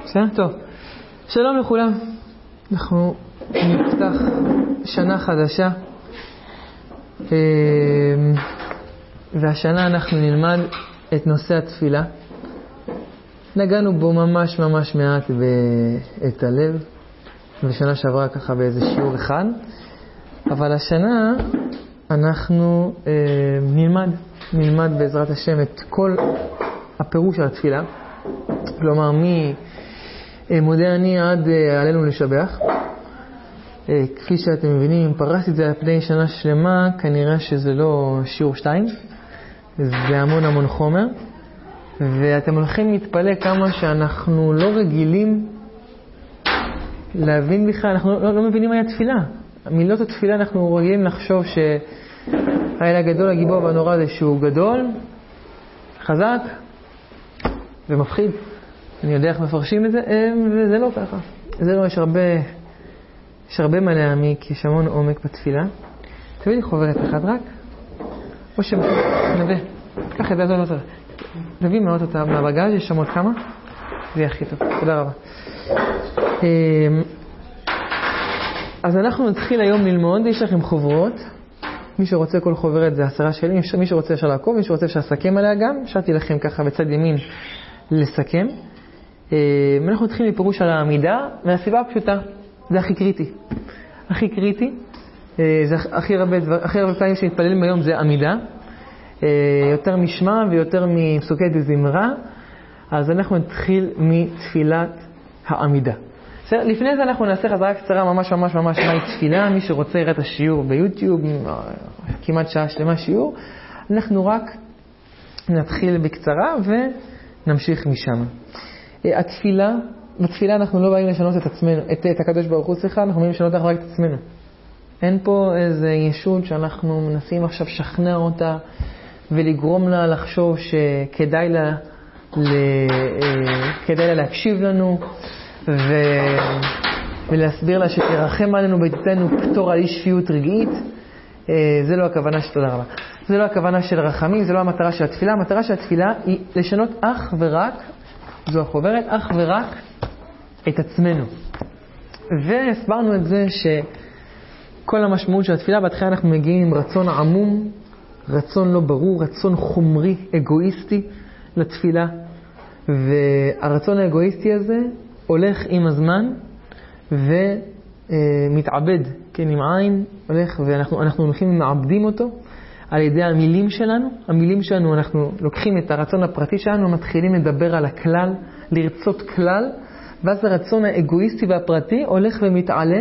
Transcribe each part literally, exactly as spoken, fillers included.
בסדר? טוב. שלום לכולם. אנחנו נפתח שנה חדשה. והשנה אנחנו נלמד את נושא התפילה. נגענו בו ממש ממש מעט בעת הלב. ושנה שעברה ככה באיזה שיעור אחד. אבל השנה אנחנו אה, נלמד, נלמד בעזרת השם את כל הפירוש של התפילה. כלומר, ממודה אני עד אה, עלינו לשבח. אה, כפי שאתם מבינים, אם פרסתי את זה על פני שנה שלמה, כנראה שזה לא שיעור שתיים. זה המון המון חומר. ואתם הולכים להתפלא כמה שאנחנו לא רגילים להבין בכלל, אנחנו לא, לא מבינים מהי התפילה. מילות התפילה אנחנו רגילים לחשוב שהאל הגדול, הגיבור והנורא זה שהוא גדול, חזק ומפחיד. אני יודע איך מפרשים את זה, וזה לא ככה. זה לא, יש הרבה, יש הרבה מה להעמיק, יש המון עומק בתפילה. תביא לי חוברת אחת רק, או שנביא, קח את זה, זה לא צריך. נביא מאוד אותה מהבגז, יש שם עוד כמה, זה יהיה הכי טוב. תודה רבה. אז אנחנו נתחיל היום ללמוד, יש לכם חוברות. מי שרוצה כל חוברת זה עשרה שלי, מי שרוצה אפשר לעקוב, מי שרוצה אפשר לסכם עליה גם. אפשרתי לכם ככה בצד ימין לסכם. אנחנו נתחיל מפירוש על העמידה, והסיבה הפשוטה, זה הכי קריטי. הכי קריטי, זה הכי הרבה, הכי הרבה פעמים שמתפללים היום זה עמידה. יותר משמע ויותר מפסוקי דזמרה. אז אנחנו נתחיל מתפילת העמידה. לפני זה אנחנו נעשה חזרה קצרה ממש ממש ממש מהי תפילה. מי שרוצה יראה את השיעור ביוטיוב, כמעט שעה שלמה שיעור. אנחנו רק נתחיל בקצרה ונמשיך משם. התפילה, בתפילה אנחנו לא באים לשנות את עצמנו, את, את הקדוש ברוך הוא, סליחה, אנחנו באים לשנות רק את עצמנו. אין פה איזה ישות שאנחנו מנסים עכשיו לשכנע אותה ולגרום לה לחשוב שכדאי לה, ל, כדאי לה להקשיב לנו. ו... ולהסביר לה שתרחם עלינו ביתנו פטור על אי שפיות רגעית. זה לא הכוונה של תודה רבה. זה לא הכוונה של רחמים, זה לא המטרה של התפילה. המטרה של התפילה היא לשנות אך ורק, זו החוברת, אך ורק את עצמנו. והסברנו את זה שכל המשמעות של התפילה, בהתחלה אנחנו מגיעים עם רצון עמום, רצון לא ברור, רצון חומרי, אגואיסטי לתפילה. והרצון האגואיסטי הזה הולך עם הזמן ומתעבד, כן, עם עין, הולך, ואנחנו אנחנו הולכים ומעבדים אותו על ידי המילים שלנו. המילים שלנו, אנחנו לוקחים את הרצון הפרטי שלנו, מתחילים לדבר על הכלל, לרצות כלל, ואז הרצון האגואיסטי והפרטי הולך ומתעלה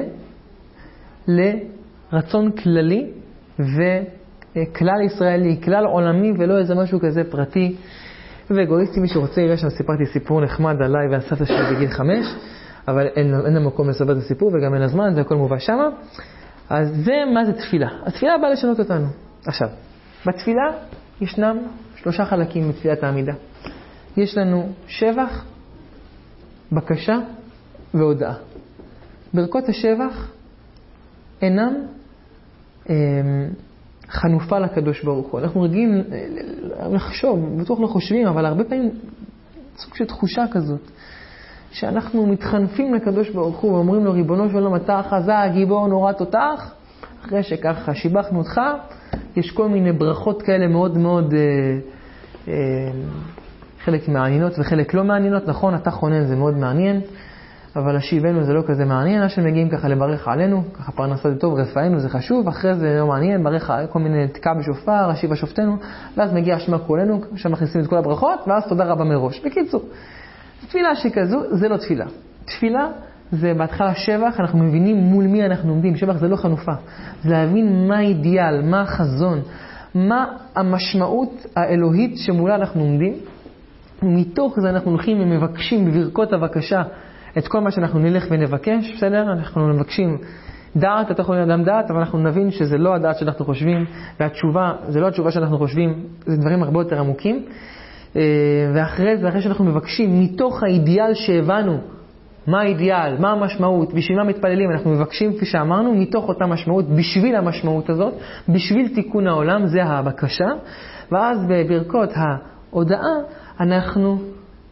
לרצון כללי וכלל ישראלי, כלל עולמי, ולא איזה משהו כזה פרטי ואגואיסטי. מי שרוצה יראה שם סיפרתי סיפור נחמד עליי ועל סבתא שלי בגיל חמש, אבל אין, אין המקום לספר את הסיפור וגם אין הזמן, זה הכל מובא שמה. אז זה מה זה תפילה. התפילה באה לשנות אותנו. עכשיו, בתפילה ישנם שלושה חלקים בתפילת העמידה. יש לנו שבח, בקשה והודעה. ברכות השבח אינם אה, חנופה לקדוש ברוך הוא. אנחנו רגילים לחשוב, בטוח לא חושבים, אבל הרבה פעמים סוג של תחושה כזאת, שאנחנו מתחנפים לקדוש ברוך הוא ואומרים לו, ריבונו של עולם, אתה חזק, גיבור, נורא תותח. אחרי שככה שיבחנו אותך, יש כל מיני ברכות כאלה מאוד מאוד אה, אה, חלק מעניינות וחלק לא מעניינות. נכון, אתה חונן, זה מאוד מעניין, אבל השיבנו זה לא כזה מעניין. אז שמגיעים ככה לברך עלינו, ככה פרנסה זה טוב, רפאנו זה חשוב, אחרי זה לא מעניין, ברך כל מיני תקע בשופר, השיבה שופטנו, ואז מגיע שמה כולנו, שם מכניסים את כל הברכות, ואז תודה רבה מראש. בקיצור, תפילה שכזו, זה לא תפילה. תפילה זה בהתחלה שבח, אנחנו מבינים מול מי אנחנו עומדים. שבח זה לא חנופה. זה להבין מה האידיאל, מה החזון, מה המשמעות האלוהית שמולה אנחנו עומדים. מתוך זה אנחנו הולכים ומבקשים בברכות הבקשה את כל מה שאנחנו נלך ונבקש, בסדר? אנחנו מבקשים דעת, אתה יכול לאדם דעת, אבל אנחנו נבין שזה לא הדעת שאנחנו חושבים, והתשובה, זה לא התשובה שאנחנו חושבים, זה דברים הרבה יותר עמוקים. ואחרי זה, אחרי שאנחנו מבקשים מתוך האידיאל שהבנו, מה האידיאל, מה המשמעות, בשביל מה מתפללים, אנחנו מבקשים, כפי שאמרנו, מתוך אותה משמעות, בשביל המשמעות הזאת, בשביל תיקון העולם, זה הבקשה. ואז בברכות ההודעה, אנחנו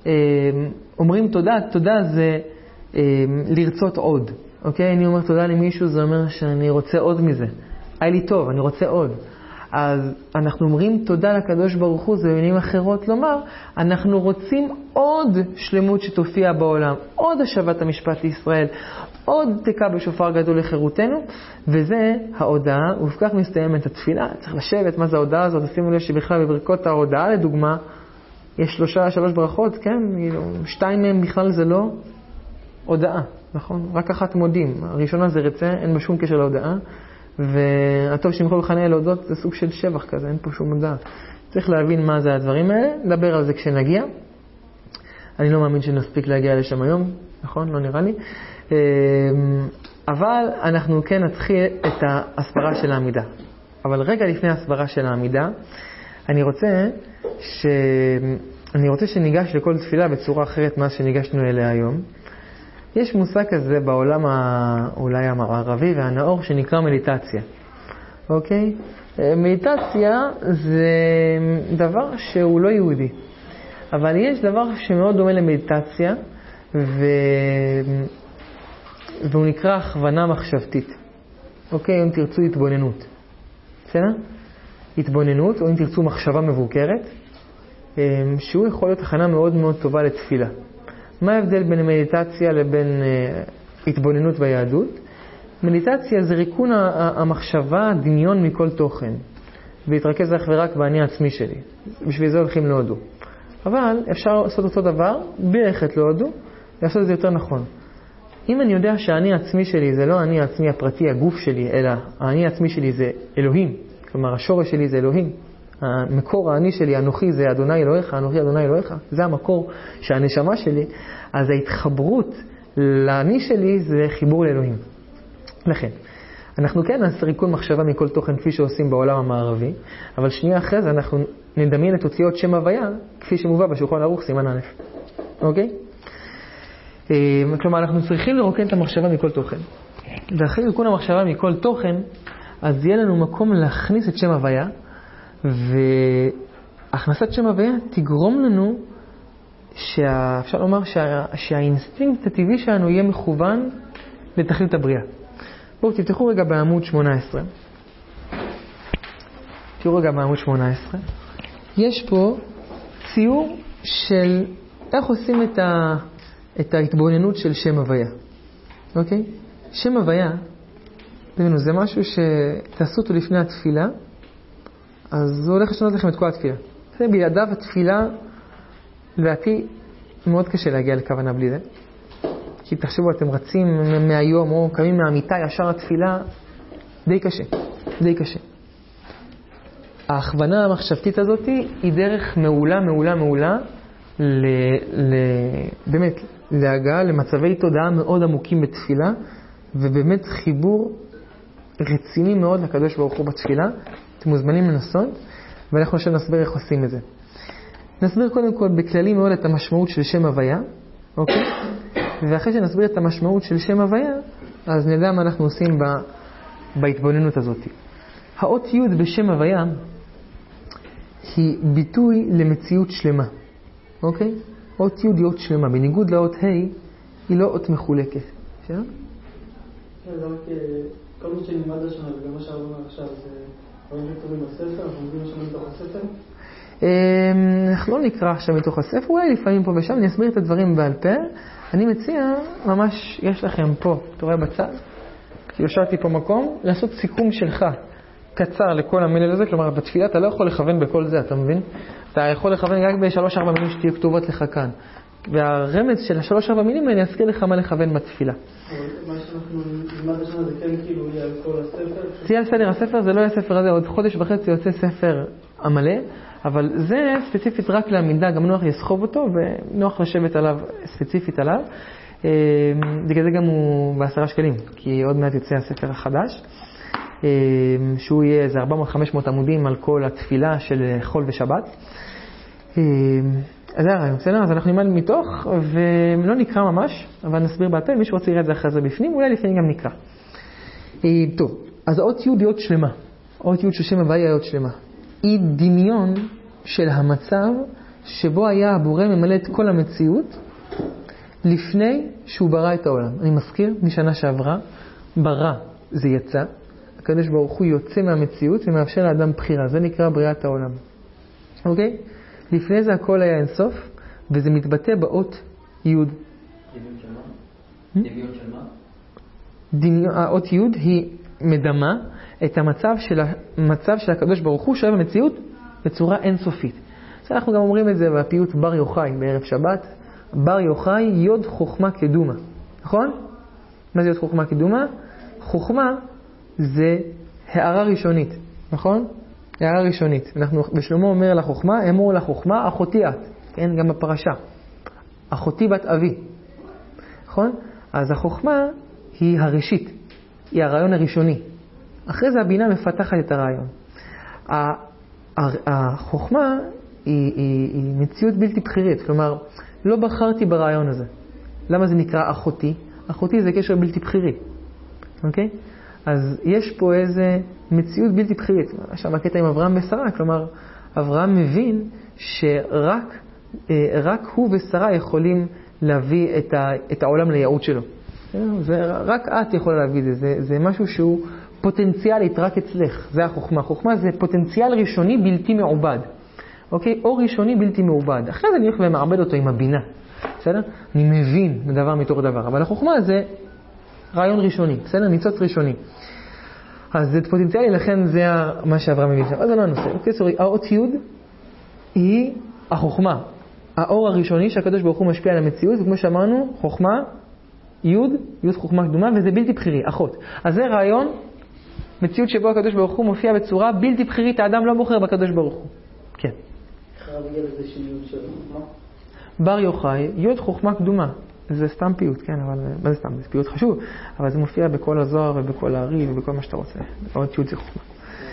אומרים תודה, תודה זה לרצות עוד. אוקיי? אני אומר תודה למישהו, זה אומר שאני רוצה עוד מזה. היה לי טוב, אני רוצה עוד. אז אנחנו אומרים תודה לקדוש ברוך הוא, זה במילים אחרות לומר, אנחנו רוצים עוד שלמות שתופיע בעולם, עוד השבת המשפט לישראל, עוד תקע בשופר גדול לחירותנו, וזה ההודעה, ובכך מסתיימת התפילה. צריך לשבת, מה זה ההודעה הזאת? שימו לב שבכלל בברכות ההודעה לדוגמה, יש שלושה, שלוש ברכות, כן? שתיים מהם בכלל זה לא הודעה, נכון? רק אחת מודים. הראשונה זה רצה, אין בה שום קשר להודעה. והטוב שמכל חניה להודות זה סוג של שבח כזה, אין פה שום הודעה. צריך להבין מה זה הדברים האלה, נדבר על זה כשנגיע. אני לא מאמין שנספיק להגיע לשם היום, נכון? לא נראה לי. אבל אנחנו כן נתחיל את ההסברה של העמידה. אבל רגע לפני ההסברה של העמידה, אני רוצה ש... אני רוצה שניגש לכל תפילה בצורה אחרת מה שניגשנו אליה היום. יש מושג כזה בעולם אולי המערבי והנאור שנקרא מדיטציה. אוקיי? מדיטציה זה דבר שהוא לא יהודי. אבל יש דבר שמאוד דומה למדיטציה, ו... והוא נקרא הכוונה מחשבתית. אוקיי? אם תרצו התבוננות. בסדר? התבוננות, או אם תרצו מחשבה מבוקרת, שהוא יכול להיות הכנה מאוד מאוד טובה לתפילה. מה ההבדל בין מדיטציה לבין uh, התבוננות ביהדות? מדיטציה זה ריקון המחשבה, דמיון מכל תוכן, ולהתרכז אך ורק באני העצמי שלי. בשביל זה הולכים להודו. אבל אפשר לעשות אותו דבר, בלי ללכת להודו, לעשות את זה יותר נכון. אם אני יודע שהאני העצמי שלי זה לא האני העצמי הפרטי, הגוף שלי, אלא האני העצמי שלי זה אלוהים, כלומר השורש שלי זה אלוהים, המקור האני שלי, אנוכי זה אדוני אלוהיך, אנוכי אדוני אלוהיך, זה המקור שהנשמה שלי, אז ההתחברות לאני שלי זה חיבור לאלוהים. לכן, אנחנו כן נעשה ריקון מחשבה מכל תוכן כפי שעושים בעולם המערבי, אבל שנייה אחרי זה אנחנו נדמיין את אותיות שם הוויה כפי שמובא בשולחן ערוך סימן א'. אוקיי? כלומר, אנחנו צריכים לרוקן את המחשבה מכל תוכן. ואחרי ריקון המחשבה מכל תוכן, אז יהיה לנו מקום להכניס את שם הוויה, והכנסת שם הוויה תגרום לנו, שה... אפשר לומר שה... שהאינסטינקט הטבעי שלנו יהיה מכוון לתכלית הבריאה. בואו תפתחו רגע בעמוד שמונה עשרה. תראו רגע בעמוד שמונה עשרה. יש פה ציור של איך עושים את, ה... את ההתבוננות של שם הוויה. אוקיי? שם הוויה, תבינו, זה משהו שתעשו אותו לפני התפילה, אז זה הולך לשנות לכם את כל התפילה. זה בלעדיו התפילה, לדעתי, מאוד קשה להגיע לכוונה בלי זה. כי תחשבו, אתם רצים מהיום או קמים מהמיטה ישר לתפילה, די קשה, די קשה. ההכוונה המחשבתית הזאת היא דרך מעולה, מעולה, מעולה, ל, ל, באמת, להגעה למצבי תודעה מאוד עמוקים בתפילה, ובאמת חיבור רציני מאוד לקדוש ברוך הוא בתפילה. אתם מוזמנים לנסות, ואנחנו עכשיו נסביר איך עושים את זה. נסביר קודם כל בכללי מאוד את המשמעות של שם הוויה, אוקיי? ואחרי שנסביר את המשמעות של שם הוויה, אז נדע מה אנחנו עושים ב, בהתבוננות הזאת. האות י' בשם הוויה היא ביטוי למציאות שלמה, אוקיי? אות י' היא אות שלמה, בניגוד לאות ה' היא לא אות מחולקת. בסדר? זה רק כל מי שנלמד השנה וגם מה שאמרנו עכשיו זה דברים שכתובים בספר, אנחנו מביאים השנה מתוך הספר? אנחנו לא נקרא עכשיו מתוך הספר, אולי לפעמים פה ושם, אני אסביר את הדברים בעל פה. אני מציע, ממש יש לכם פה, אתה רואה בצד, כי יושבתי פה מקום, לעשות סיכום שלך קצר לכל המילה הזה, כלומר בתפילה אתה לא יכול לכוון בכל זה, אתה מבין? אתה יכול לכוון רק בשלוש ארבע מילים שתהיו כתובות לך כאן. והרמז של השלוש ארבע מילים אני אזכיר לך מה לכוון בתפילה. מה שאנחנו נלמד השנה זה כן כאילו יהיה על כל הספר? זה יהיה על סדר הספר, זה לא יהיה הספר הזה, עוד חודש וחצי יוצא ספר המלא, אבל זה ספציפית רק לעמידה, גם נוח יסחוב אותו ונוח לשבת עליו ספציפית עליו. בגלל זה גם הוא בעשרה שקלים, כי עוד מעט יוצא הספר החדש, שהוא יהיה איזה ארבע מאות חמש מאות עמודים על כל התפילה של חול ושבת. אז זה הרעיון, בסדר? אז אנחנו נלמד מתוך, ולא נקרא ממש, אבל נסביר בעל פה, מי שרוצה יראה את זה אחרי זה בפנים, אולי לפעמים גם נקרא. טוב, אז האות י' היא אות שלמה. האות י' של שם הוויה היא אות שלמה. היא דמיון של המצב שבו היה הבורא ממלא את כל המציאות לפני שהוא ברא את העולם. אני מזכיר, משנה שעברה, ברא זה יצא, הקדוש ברוך הוא יוצא מהמציאות ומאפשר לאדם בחירה, זה נקרא בריאת העולם. אוקיי? לפני זה הכל היה אינסוף, וזה מתבטא באות י'. דמיון של מה? דמיון של מה? דמיון, האות י' היא מדמה את המצב של, המצב של הקדוש ברוך הוא שואב המציאות בצורה אינסופית. אז אנחנו גם אומרים את זה בפיוט בר יוחאי בערב שבת, בר יוחאי יוד חוכמה קדומה. נכון? מה זה יוד חוכמה קדומה? חוכמה זה הערה ראשונית. נכון? הערה ראשונית. אנחנו, בשלמה אומר לחוכמה, אמור לחוכמה, אחותי את. כן? גם בפרשה. אחותי בת אבי. נכון? אז החוכמה היא הראשית. היא הרעיון הראשוני. אחרי זה הבינה מפתחת את הרעיון. החוכמה היא, היא, היא מציאות בלתי בחירית. כלומר, לא בחרתי ברעיון הזה. למה זה נקרא אחותי? אחותי זה קשר בלתי בחירי. אוקיי? אז יש פה איזה מציאות בלתי בחירית. עכשיו הקטע עם אברהם ושרה, כלומר, אברהם מבין שרק רק הוא ושרה יכולים להביא את, ה, את העולם לייעוד שלו. ורק את יכולה להביא את זה. זה. זה משהו שהוא פוטנציאלית רק אצלך. זה החוכמה. החוכמה זה פוטנציאל ראשוני בלתי מעובד. אוקיי? או ראשוני בלתי מעובד. אחרי זה אני הולך ומעבד אותו עם הבינה. בסדר? אני מבין דבר מתוך דבר. אבל החוכמה זה רעיון ראשוני. בסדר? ניצוץ ראשוני. אז זה פוטנציאלי, לכן זה מה שאברהם מבין שם. אז זה לא הנושא. אוקיי, סורי. האות י' היא החוכמה. האור הראשוני שהקדוש ברוך הוא משפיע על המציאות, וכמו שאמרנו, חוכמה, י', י' חוכמה קדומה, וזה בלתי בחירי, אחות. אז זה רעיון, מציאות שבו הקדוש ברוך הוא מופיע בצורה בלתי בחירית, האדם לא בוחר בקדוש ברוך הוא. כן. חייב להגיע לזה שינוי של חוכמה? בר יוחאי, י' חוכמה קדומה. זה סתם פיוט, כן, אבל מה זה סתם? זה פיוט חשוב, אבל זה מופיע בכל הזוהר ובכל הארי ובכל מה שאתה רוצה. עוד י' זה חוכמה.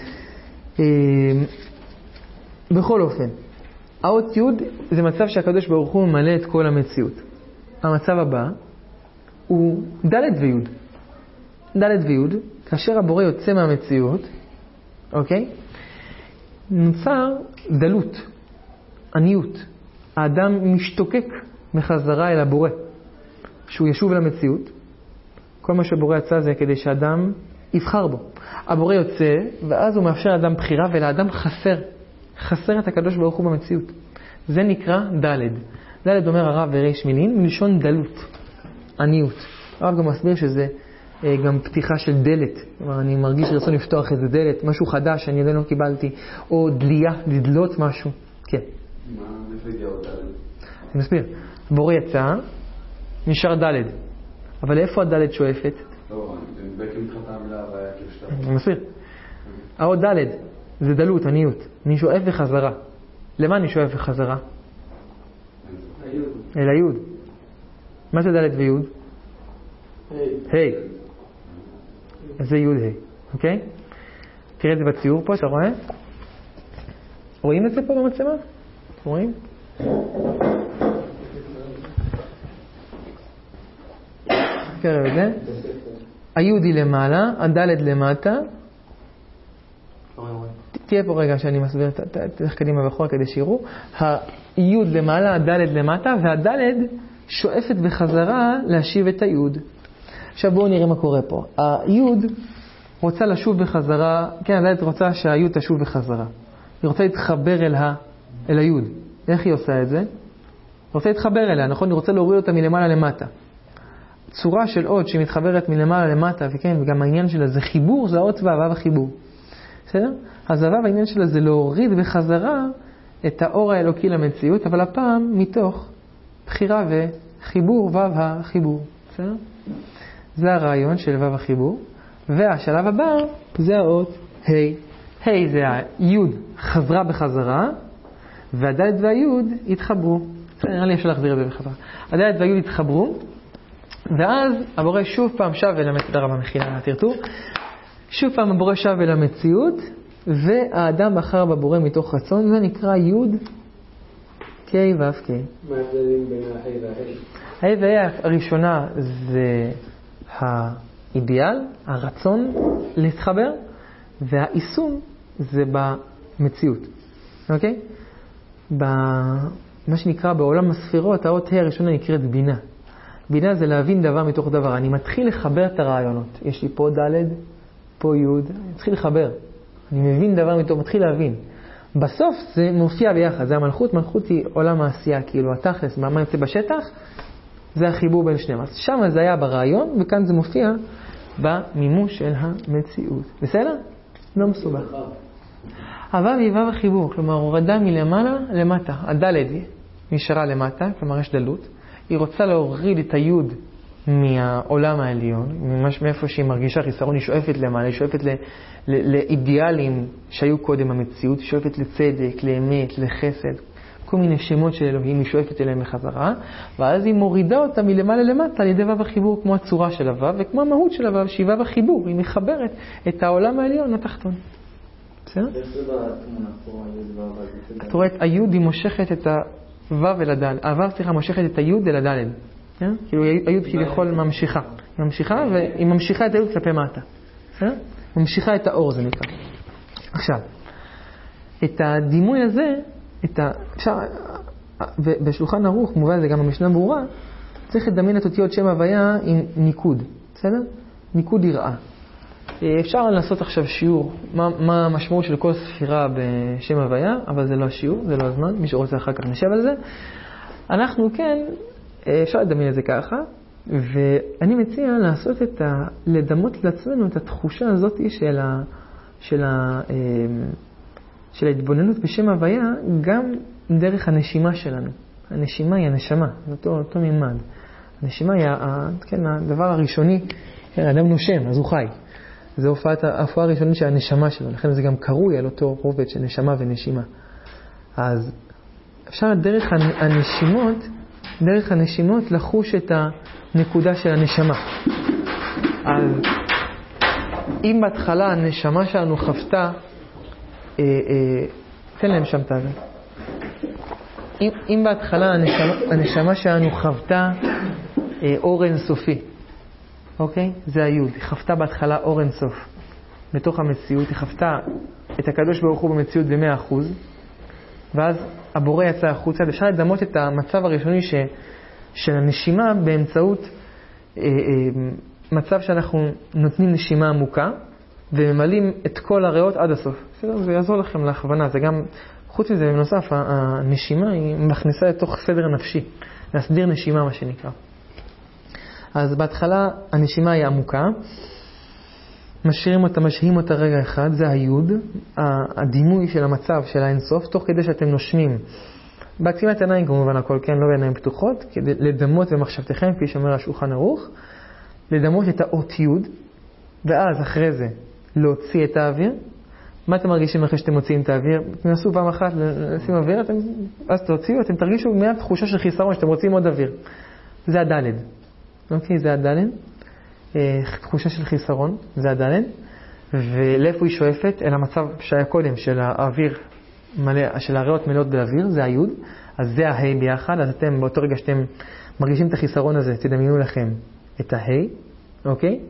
בכל אופן, האות י' זה מצב שהקדוש ברוך הוא ממלא את כל המציאות. המצב הבא הוא ד' וי'. ד' וי', כאשר הבורא יוצא מהמציאות, אוקיי? נוצר דלות, עניות. האדם משתוקק מחזרה אל הבורא. שהוא ישוב אל המציאות. כל מה שהבורא יצא זה כדי שהאדם יבחר בו. הבורא יוצא, ואז הוא מאפשר לאדם בחירה, ולאדם חסר. חסר את הקדוש ברוך הוא במציאות. זה נקרא ד'. ד' אומר הרב וריש מילין, מלשון דלות, עניות. הרב גם מסביר שזה גם פתיחה של דלת. כלומר, אני מרגיש רצון לפתוח איזה דלת, משהו חדש שאני עדיין לא קיבלתי, או דליה, לדלות משהו. כן. מה מפגיע אותה? אני מסביר. הבורא יצא, נשאר ד'. אבל איפה הד' שואפת? לא, אני בקם מתחתה המילה והיה כשתה. אני מסביר. האות ד' זה דלות, עניות. אני שואף בחזרה. למה אני שואף בחזרה? אל היוד. מה זה ד' ויוד? היי. אז זה יוד היי. אוקיי? תראה את זה בציור פה, אתה רואה? רואים את זה פה במצלמה? רואים? תראה את זה. היוד היא למעלה, הד' למטה. תהיה פה רגע שאני מסביר, תלך קדימה ואחורה כדי שיראו. היוד למעלה, הד' למטה, והד' שואפת בחזרה להשיב את היוד. עכשיו בואו נראה מה קורה פה. היוד רוצה לשוב בחזרה, כן, הד' רוצה שהיוד תשוב בחזרה. היא רוצה להתחבר אל, ה, אל היוד. איך היא עושה את זה? היא רוצה להתחבר אליה, נכון? היא רוצה להוריד אותה מלמעלה למטה. צורה של אות שמתחברת מלמעלה למטה, וכן, וגם העניין שלה זה חיבור, זה האות והוו החיבור. בסדר? אז הוו העניין שלה זה להוריד בחזרה את האור האלוקי למציאות, אבל הפעם מתוך בחירה וחיבור, וו החיבור. בסדר? זה הרעיון של וו החיבור. והשלב הבא זה האות ה'. ה' זה היוד חזרה בחזרה, והד' והיוד התחברו. נראה לי אפשר להחזיר את זה בחזרה. הד' והיוד התחברו, ואז הבורא שוב פעם שב אל המציאות, תודה רבה מחילה מהטרטור, שוב פעם הבורא שב אל המציאות, והאדם בחר בבורא מתוך רצון, זה נקרא יוד ק' ו' ק'. מה ההבדלים בין הה' והה'? הה' וה' הראשונה זה האידיאל, הרצון להתחבר, והיישום זה במציאות. אוקיי? במה שנקרא בעולם הספירות, האות ה' הראשונה נקראת בינה. בינה זה להבין דבר מתוך דבר. אני מתחיל לחבר את הרעיונות. יש לי פה ד', פה י', אני מתחיל לחבר. אני מבין דבר מתוך, מתחיל להבין. בסוף זה מופיע ביחד, זה המלכות. מלכות היא עולם העשייה, כאילו התכלס, מה יוצא בשטח, זה החיבור בין שניהם. אז שם זה היה ברעיון, וכאן זה מופיע במימוש של המציאות. בסדר? לא מסובך. הוו היא וו החיבור, כלומר הורדה מלמעלה למטה. הדלת נשארה למטה, כלומר יש דלות. היא רוצה להוריד את היוד מהעולם העליון, ממש מאיפה שהיא מרגישה חיסרון, היא שואפת למעלה, היא שואפת ל- ל- לאידיאלים שהיו קודם במציאות, היא שואפת לצדק, לאמת, לחסד, כל מיני שמות של אלוהים, היא שואפת אליהם בחזרה, ואז היא מורידה אותה מלמעלה למטה על ידי וו החיבור, כמו הצורה של הוו וכמו המהות של הוו, שהיא וו החיבור, היא מחברת את העולם העליון לתחתון. בסדר? את רואה, היוד היא מושכת את הוו אל הדלת, הוו סליחה מושכת את היוד אל הדלת. כאילו היוד כביכול ממשיכה. היא ממשיכה והיא ממשיכה את היוד כלפי מטה. בסדר? ממשיכה את האור זה נקרא. עכשיו, את הדימוי הזה, את ה... אפשר... ובשולחן ערוך, מובן זה גם במשנה ברורה, צריך לדמיין את אותיות שם הוויה עם ניקוד. בסדר? ניקוד יראה. אפשר לעשות עכשיו שיעור, מה, מה המשמעות של כל ספירה בשם הוויה, אבל זה לא השיעור, זה לא הזמן, מי שרוצה אחר כך נשב על זה. אנחנו כן, אפשר לדמיין את זה ככה, ואני מציע לעשות את ה... לדמות לעצמנו את התחושה הזאת של ה... של ה... של ההתבוננות בשם הוויה, גם דרך הנשימה שלנו. הנשימה היא הנשמה, זה אותו, אותו מימד. הנשימה היא ה... כן, הדבר הראשוני, האדם נושם, אז הוא חי. זו הופעת, ההופעה הראשונית של הנשמה שלו, לכן זה גם קרוי על אותו רובד של נשמה ונשימה. אז אפשר דרך הנשימות, דרך הנשימות לחוש את הנקודה של הנשמה. אז אם בהתחלה הנשמה שלנו חפתה, אה, אה, תן להם שם תאווה. אם, אם בהתחלה הנשמה, הנשמה שלנו חפתה אה, אור אינסופי, אוקיי? זה היוד. היא חפתה בהתחלה אור אינסוף. בתוך המציאות היא חפתה את הקדוש ברוך הוא במציאות ב-מאה אחוז, ואז הבורא יצא החוצה. אפשר לדמות את המצב הראשוני ש, של הנשימה באמצעות אה, אה, מצב שאנחנו נותנים נשימה עמוקה וממלאים את כל הריאות עד הסוף. זה יעזור לכם להכוונה. זה גם, חוץ מזה, בנוסף, הנשימה היא מכניסה לתוך סדר נפשי, להסדיר נשימה מה שנקרא. אז בהתחלה הנשימה היא עמוקה, משאירים אותה, משהים אותה רגע אחד, זה היוד, הדימוי של המצב של האינסוף, תוך כדי שאתם נושמים. בעצימת עיניים כמובן הכל, כן, לא בעיניים פתוחות, כדי לדמות במחשבתכם, כפי שאומר השולחן ערוך, לדמות את האות יוד, ואז אחרי זה להוציא את האוויר. מה אתם מרגישים אחרי שאתם מוציאים את האוויר? תנסו פעם אחת לשים אוויר, אתם, אז תוציאו, אתם תרגישו מיד תחושה של חיסרון שאתם רוצים עוד אוויר. זה הדלת. אוקיי, זה הדלת. תחושה של חיסרון, זה הדלת. ולאיפה היא שואפת? אל המצב שהיה קודם של האוויר מלא, של הריאות מלאות באוויר, זה היוד. אז זה ההי ביחד. אז אתם באותו רגע שאתם מרגישים את החיסרון הזה, תדמיינו לכם את ההי. אוקיי?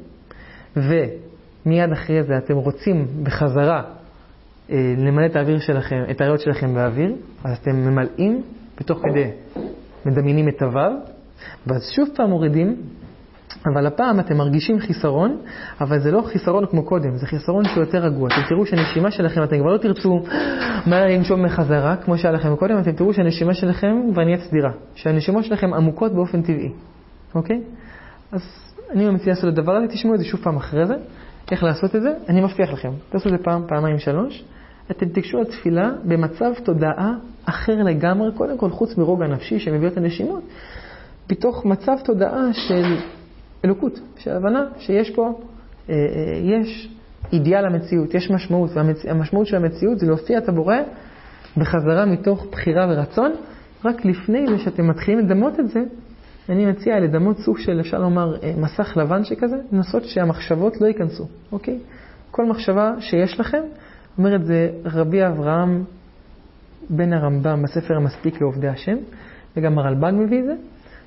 ומיד אחרי זה אתם רוצים בחזרה אה, למלא את האוויר שלכם, את הריאות שלכם באוויר. אז אתם ממלאים בתוך כדי מדמיינים את הוו. ואז שוב פעם מורידים, אבל הפעם אתם מרגישים חיסרון, אבל זה לא חיסרון כמו קודם, זה חיסרון שהוא יותר רגוע. אתם תראו שהנשימה שלכם, אתם כבר לא תרצו מה לנשום מחזרה, כמו שהיה לכם קודם, אתם תראו שהנשימה שלכם כבר נהיית סדירה, שהנשימות שלכם עמוקות באופן טבעי. אוקיי? אז אני מציע לעשות את הדבר הזה, תשמעו את זה שוב פעם אחרי זה, איך לעשות את זה, אני מבטיח לכם. תעשו את זה פעם, פעמיים, שלוש, אתם תקשו על תפילה במצב תודעה אחר לגמרי, קודם כל חוץ מרוגע נפשי שמביא את הנשימות, בתוך מצב תודעה של אלוקות, של הבנה שיש פה, אה, אה, יש אידיאל המציאות, יש משמעות, והמשמעות של המציאות זה להופיע את הבורא בחזרה מתוך בחירה ורצון. רק לפני זה שאתם מתחילים לדמות את זה, אני מציע לדמות סוג של, אפשר לומר, מסך לבן שכזה, לנסות שהמחשבות לא ייכנסו, אוקיי? כל מחשבה שיש לכם, אומר את זה רבי אברהם בן הרמב"ם בספר המספיק לעובדי השם, וגם הרלב"ג מביא את זה,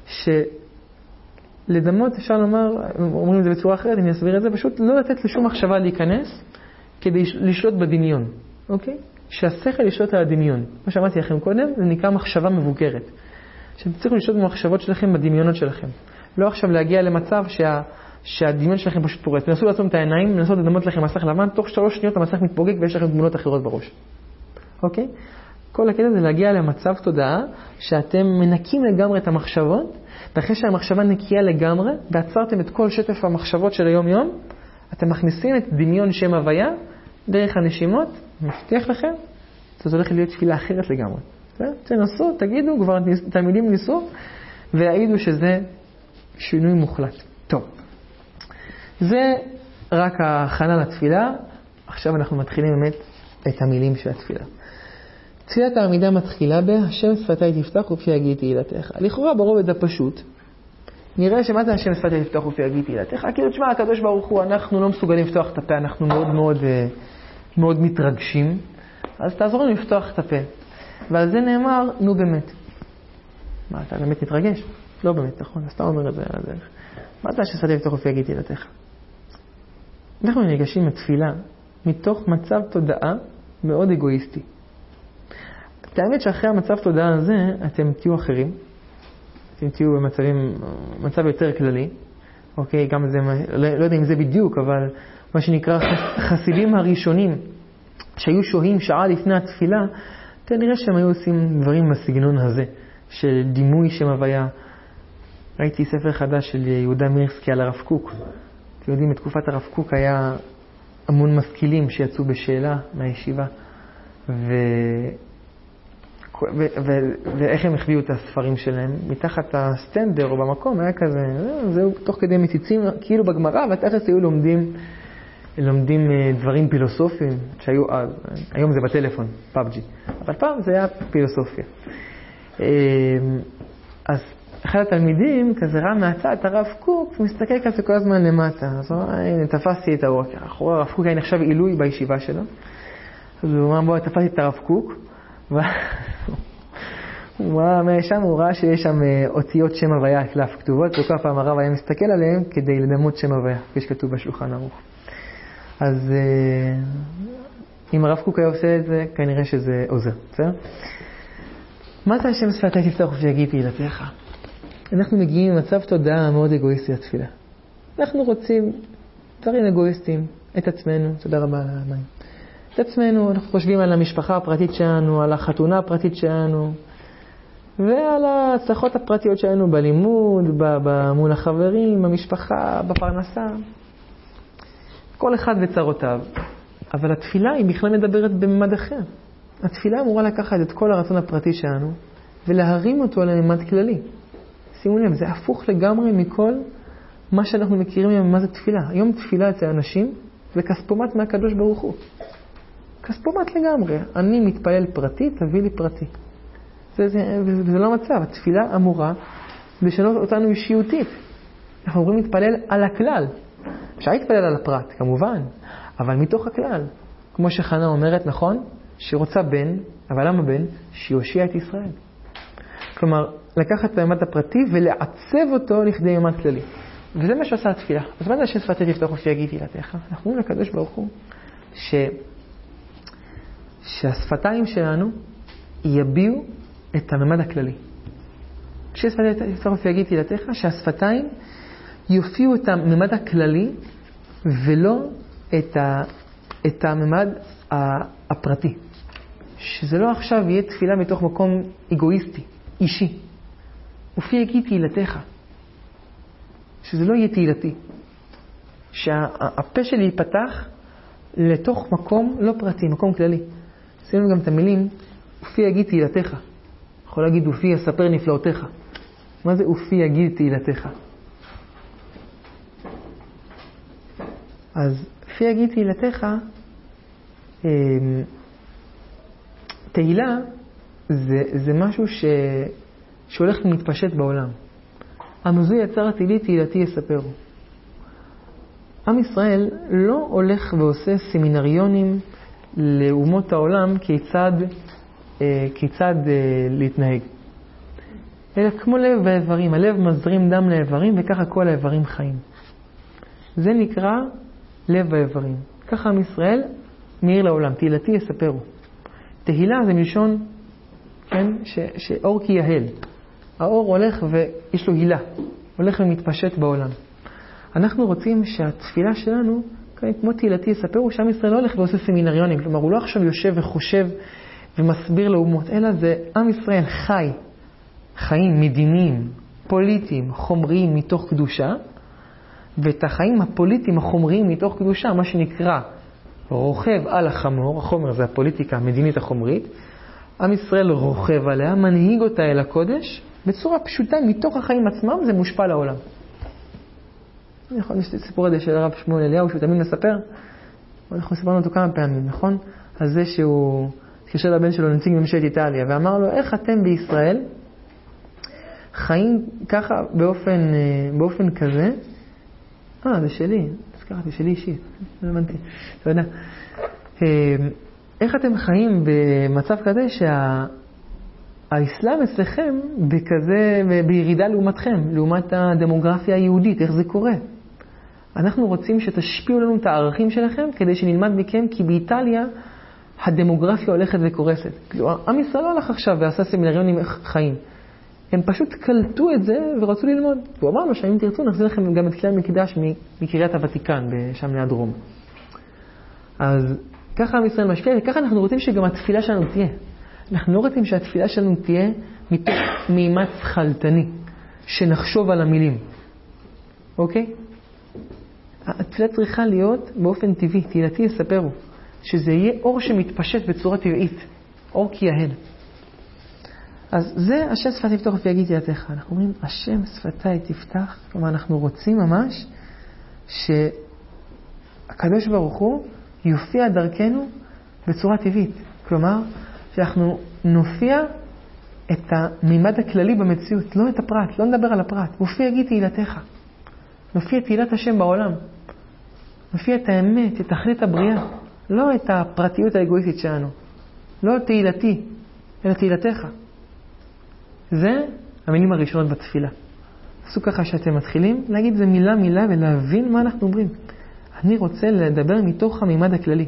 שלדמות אפשר לומר, אומרים את זה בצורה אחרת, אני אסביר את זה, פשוט לא לתת לשום מחשבה להיכנס כדי לשלוט בדמיון, אוקיי? שהשכל ישלוט על הדמיון. מה שאמרתי לכם קודם, זה נקרא מחשבה מבוגרת. שתצליחו לשלוט במחשבות שלכם, בדמיונות שלכם. לא עכשיו להגיע למצב שה, שהדמיון שלכם פשוט פורץ. תנסו לעצום את העיניים, תנסו לדמות לכם מסך לבן, תוך שלוש שניות המסך מתפוגג ויש לכם תמונות אחרות בראש. אוקיי? כל הקטע זה להגיע למצב תודעה שאתם מנקים לגמרי את המחשבות, ואחרי שהמחשבה נקייה לגמרי, ועצרתם את כל שטף המחשבות של היום יום, אתם מכניסים את דמיון שם הוויה דרך הנשימות, מבטיח לכם, זה הולך להיות תפילה אחרת לגמרי. תנסו, תגידו, כבר תלמידים ניסו, והעידו שזה שינוי מוחלט. טוב. זה רק ההכנה לתפילה. עכשיו אנחנו מתחילים באמת את המילים של התפילה. תפילת העמידה מתחילה ב, השם שפתי תפתח ופי יגיד תהילתך. לכאורה ברובד הפשוט, נראה שמה זה השם שפתי תפתח ופי יגיד תהילתך? כאילו, תשמע, הקדוש ברוך הוא, אנחנו לא מסוגלים לפתוח את הפה, אנחנו מאוד מאוד, מאוד מתרגשים, אז תעזור לנו לפתוח את הפה. ועל זה נאמר, נו באמת. מה, אתה באמת מתרגש? לא באמת, נכון, אז אתה אומר את זה על הדרך. מה זה השם שפתי תפתח ופי יגיד תהילתך? אנחנו ניגשים לתפילה מתוך מצב תודעה מאוד אגואיסטי. האמת שאחרי המצב תודעה הזה, אתם תהיו אחרים. אתם תהיו במצבים, מצב יותר כללי. אוקיי, גם זה, לא, לא יודע אם זה בדיוק, אבל מה שנקרא חסידים הראשונים, שהיו שוהים שעה לפני התפילה, אתם נראה שהם היו עושים דברים בסגנון הזה, של דימוי שם הוויה. ראיתי ספר חדש של יהודה מירסקי על הרב קוק. אתם יודעים, בתקופת הרב קוק היה המון משכילים שיצאו בשאלה מהישיבה. ו... ו- ו- ואיך הם החביאו את הספרים שלהם מתחת הסטנדר או במקום היה כזה, זהו, תוך כדי מציצים כאילו בגמרא, ותכף היו לומדים לומדים דברים פילוסופיים שהיו אז, היום זה בטלפון, פאבג'י, אבל פעם זה היה פילוסופיה. אז אחד התלמידים כזה ראה מהצד את הרב קוק ומסתכל כזה כל הזמן למטה, אז הוא אמר, הנה תפסתי את הרב קוק, אחורה הרב קוק היה נחשב עילוי בישיבה שלו, אז הוא אמר, בוא תפסתי את הרב קוק, שם הוא ראה שיש שם אותיות שם הוויה קלף כתובות, וכל פעם הרב היה מסתכל עליהם כדי לדמות שם הוויה, כפי שכתוב בשולחן ערוך. אז אם הרב קוק היה עושה את זה, כנראה שזה עוזר. בסדר? מה זה השם שפתי תפתח ופי יגיד תהילתך? אנחנו מגיעים למצב תודעה מאוד אגואיסטי לתפילה. אנחנו רוצים דברים אגואיסטיים, את עצמנו, תודה רבה על המים. את עצמנו, אנחנו חושבים על המשפחה הפרטית שלנו, על החתונה הפרטית שלנו, ועל ההצלחות הפרטיות שלנו בלימוד, מול החברים, במשפחה, בפרנסה. כל אחד וצרותיו. אבל התפילה היא בכלל מדברת בממד אחר. התפילה אמורה לקחת את כל הרצון הפרטי שלנו, ולהרים אותו לממד כללי. שימו לב, זה הפוך לגמרי מכל מה שאנחנו מכירים מה זה תפילה. היום תפילה אצל אנשים זה כספומט מהקדוש ברוך הוא. כספומט לגמרי. אני מתפלל פרטי, תביא לי פרטי. זה, זה, זה, זה לא מצב. התפילה אמורה לשנות אותנו אישיותית. אנחנו אמורים להתפלל על הכלל. אפשר להתפלל על הפרט, כמובן, אבל מתוך הכלל. כמו שחנה אומרת, נכון? שהיא רוצה בן, אבל למה בן? שיושיע את ישראל. כלומר, לקחת את הממד הפרטי ולעצב אותו לכדי ממד כללי. וזה מה שעושה התפילה. אז מה זה השם שפתי תפתח ופי יגיד תהילתך? אנחנו אומרים לקדוש ברוך הוא ש... שהשפתיים שלנו יביעו את הממד הכללי. כששפתי תפתח ופי יגיד תהילתך, שהשפתיים יופיעו את הממד הכללי ולא את, ה... את הממד הפרטי. שזה לא עכשיו יהיה תפילה מתוך מקום אגואיסטי, אישי. ופי יגיד תהילתך. שזה לא יהיה תהילתי. שהפה שלי ייפתח לתוך מקום לא פרטי, מקום כללי. שימו גם את המילים, ופי יגיד תהילתך. יכול להגיד, ופי יספר נפלאותיך. מה זה ופי יגיד תהילתך? אז פי יגיד תהילתך, תהילה זה, זה משהו ש, שהולך ומתפשט בעולם. המזוי יצר תהילי תהילתי יספרו. עם ישראל לא הולך ועושה סמינריונים לאומות העולם כיצד, כיצד להתנהג. אלא כמו לב באיברים, הלב מזרים דם לאיברים וככה כל האיברים חיים. זה נקרא לב באיברים. ככה עם ישראל מאיר לעולם, תהילתי יספרו. תהילה זה מלשון, כן, ש, שאור כי יהל. האור הולך ויש לו הילה, הולך ומתפשט בעולם. אנחנו רוצים שהתפילה שלנו, כמו תהילתי יספרו, שעם ישראל לא הולך ועושה סמינריונים, כלומר הוא לא עכשיו יושב וחושב ומסביר לאומות, אלא זה עם ישראל חי, חיים מדיניים, פוליטיים, חומריים מתוך קדושה, ואת החיים הפוליטיים החומריים מתוך קדושה, מה שנקרא רוכב על החמור, החומר זה הפוליטיקה המדינית החומרית, עם ישראל רוכב עליה, מנהיג אותה אל הקודש, בצורה פשוטה מתוך החיים עצמם זה מושפע לעולם. אני יכול לסיפור הזה של הרב שמואל אליהו שהוא תמיד מספר, אנחנו סיפרנו אותו כמה פעמים, נכון? על זה שהוא התקשר לבן שלו נציג ממשלת איטליה ואמר לו, איך אתם בישראל חיים ככה באופן, באופן כזה? אה, זה שלי, אז ככה, זה שלי אישית, לא הבנתי, אתה יודע. איך אתם חיים במצב כזה שהאסלאם אצלכם בכזה, בירידה לעומתכם, לעומת הדמוגרפיה היהודית, איך זה קורה? אנחנו רוצים שתשפיעו לנו את הערכים שלכם כדי שנלמד מכם, כי באיטליה הדמוגרפיה הולכת וקורסת. כאילו, עם ישראל לא הלך עכשיו ועשה סמינריונים חיים. הם פשוט קלטו את זה ורצו ללמוד. הוא אמר לו שאם תרצו נחזיר לכם גם את כלי המקדש מקריית הוותיקן, שם ליד רום. אז ככה עם ישראל משפיע, וככה אנחנו רוצים שגם התפילה שלנו תהיה. אנחנו לא רוצים שהתפילה שלנו תהיה מתוך מימד חלטני, שנחשוב על המילים. אוקיי? התפילה צריכה להיות באופן טבעי, תהילתי יספרו, שזה יהיה אור שמתפשט בצורה טבעית, אור כי יהל. אז זה השם שפתי תפתח ויגיד תהילתך. אנחנו אומרים, השם שפתי תפתח, כלומר אנחנו רוצים ממש שהקדוש ברוך הוא יופיע דרכנו בצורה טבעית. כלומר, שאנחנו נופיע את המימד הכללי במציאות, לא את הפרט, לא נדבר על הפרט. מופיע יגיד תהילתך. נופיע תהילת השם בעולם. נופיע את האמת, את תכלית הבריאה. לא את הפרטיות האגואיסטית שלנו. לא תהילתי, אלא תהילתך. זה המילים הראשונות בתפילה. עשו ככה שאתם מתחילים להגיד זה מילה מילה ולהבין מה אנחנו אומרים. אני רוצה לדבר מתוך המימד הכללי.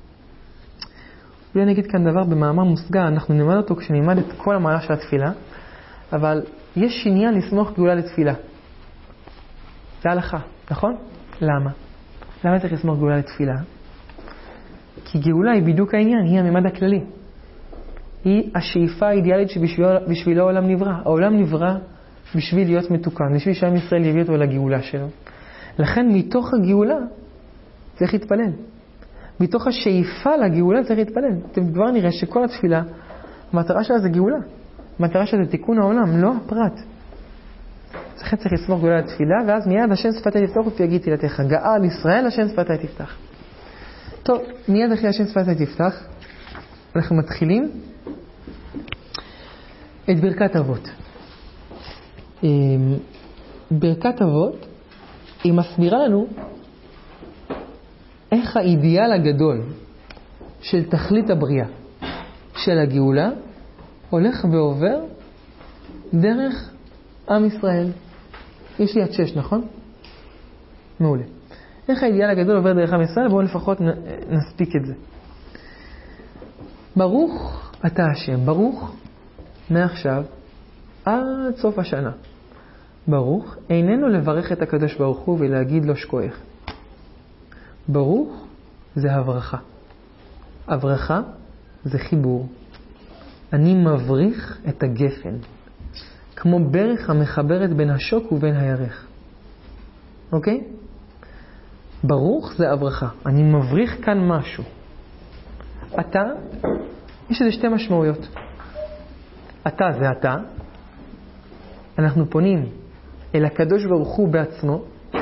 אולי נגיד כאן דבר במאמר מוסגר, אנחנו נלמד אותו כשנלמד את כל המעלה של התפילה, אבל יש עניין לסמוך גאולה לתפילה. זה הלכה, נכון? למה? למה צריך לסמוך גאולה לתפילה? כי גאולה היא בדיוק העניין, היא המימד הכללי. היא השאיפה האידיאלית שבשביל העולם נברא. העולם נברא בשביל להיות מתוקן, בשביל שעם ישראל יביא אותו לגאולה שלו. לכן מתוך הגאולה צריך להתפלל. מתוך השאיפה לגאולה צריך להתפלל. אתם כבר נראה שכל התפילה, המטרה שלה זה גאולה. המטרה שלה זה תיקון העולם, לא הפרט. לכן צריך לסמוך גאולה לתפילה, ואז מיד השם שפתי תפתח ופיגיד תהילתך. גאל ישראל, השם שפתי תפתח. טוב, מיד אחרי השם שפתי תפתח, אנחנו מתחילים את ברכת אבות. ברכת אבות היא מסבירה לנו איך האידיאל הגדול של תכלית הבריאה, של הגאולה, הולך ועובר דרך עם ישראל. יש לי עד שש, נכון? מעולה. איך האידיאל הגדול עובר דרך עם ישראל? בואו לפחות נספיק את זה. ברוך אתה השם, ברוך מעכשיו עד סוף השנה. ברוך איננו לברך את הקדוש ברוך הוא ולהגיד לו שקוייך. ברוך זה הברכה. הברכה זה חיבור. אני מבריך את הגפן, כמו ברך המחברת בין השוק ובין הירך. אוקיי? ברוך זה הברכה. אני מבריך כאן משהו. אתה, יש לזה שתי משמעויות. אתה זה אתה. אנחנו פונים אל הקדוש ברוך הוא בעצמו,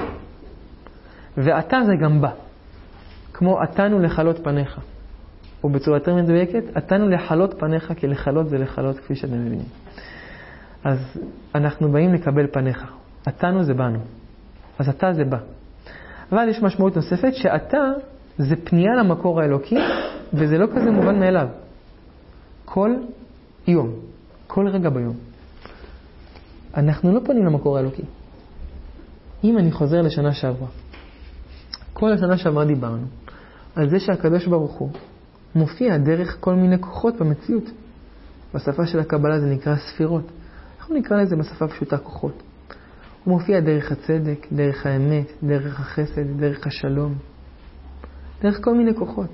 ואתה זה גם בא. כמו עתנו לחלות פניך. או בצורה יותר מדויקת, עתנו לחלות פניך, כי לחלות זה לחלות כפי שאתם מבינים. אז אנחנו באים לקבל פניך. עתנו זה בנו. אז אתה זה בא. אבל יש משמעות נוספת שאתה זה פנייה למקור האלוקי, וזה לא כזה מובן מאליו. כל יום, כל רגע ביום. אנחנו לא פונים למקור האלוקי. אם אני חוזר לשנה שעברה, כל השנה שעברה דיברנו על זה שהקדוש ברוך הוא מופיע דרך כל מיני כוחות במציאות. בשפה של הקבלה זה נקרא ספירות. אנחנו נקרא לזה בשפה פשוטה כוחות. הוא מופיע דרך הצדק, דרך האמת, דרך החסד, דרך השלום. דרך כל מיני כוחות.